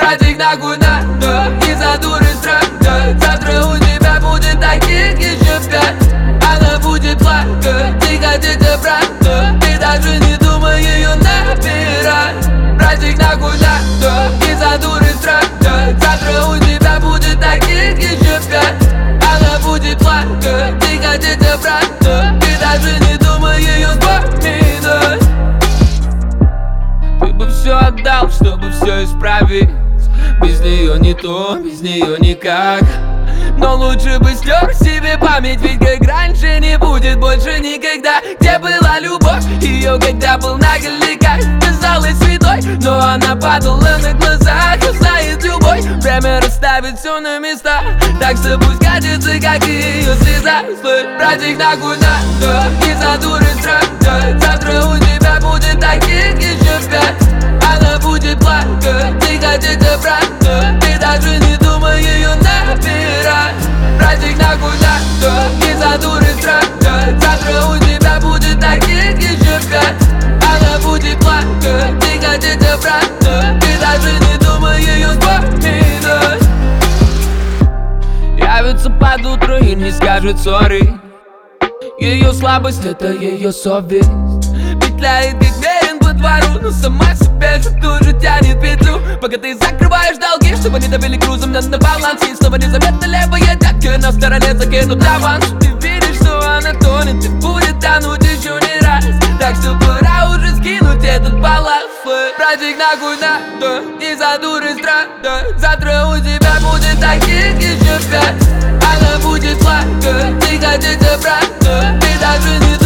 Братик, нахуй надо, из-за дуры страдать. Завтра у тебя будет таких еще 5. Она будет плакать, не хотеть обратно. Ты даже не думай ее набирать. Братик, нахуй надо, из-за дуры страдать. Завтра у тебя будет таких еще 5. Она будет плакать, не хотеть обратно. Ты даже не думай ее вспоминать. Ты бы все отдал, чтобы все исправить. Без нее не то, без нее никак. Но лучше бы стер себе память, ведь как раньше не будет больше никогда. Где была любовь ее, когда был наголека? Казалась святой, но она падала на глазах. Знает любовь, время расставит все на места. Так что пусть катится, как и ее слеза. Слышь, братик, нахуй надо, из-за дуры страдать. Завтра у тебя будет таких еще 5. Она будет плакать, не хотеть обратно. Ты даже не думай ее набирать. Братик, нахуй надо, из-за дуры страдать. Завтра у тебя будет таких еще 5. Она будет плакать, не хотеть обратно. Ты даже не думай ее вспоминать. Явится под утро и не скажет сори. Ее слабость — это ее совесть. Петляет как мерин по двору, но сама себе же тоже тянет петлю. Пока ты закрываешь долги, чтобы не давили грузом на баланс. И снова незаметно левая детка на стороне закинут аванс. Ты видишь, что она тонет и будет тонуть еще не раз. Так что пора уже скинуть этот балласт. Братик, нахуй надо, из-за дуры страдать. Завтра у тебя будет таких еще 5. Она будет плакать, не хотеть обратно. Ты даже не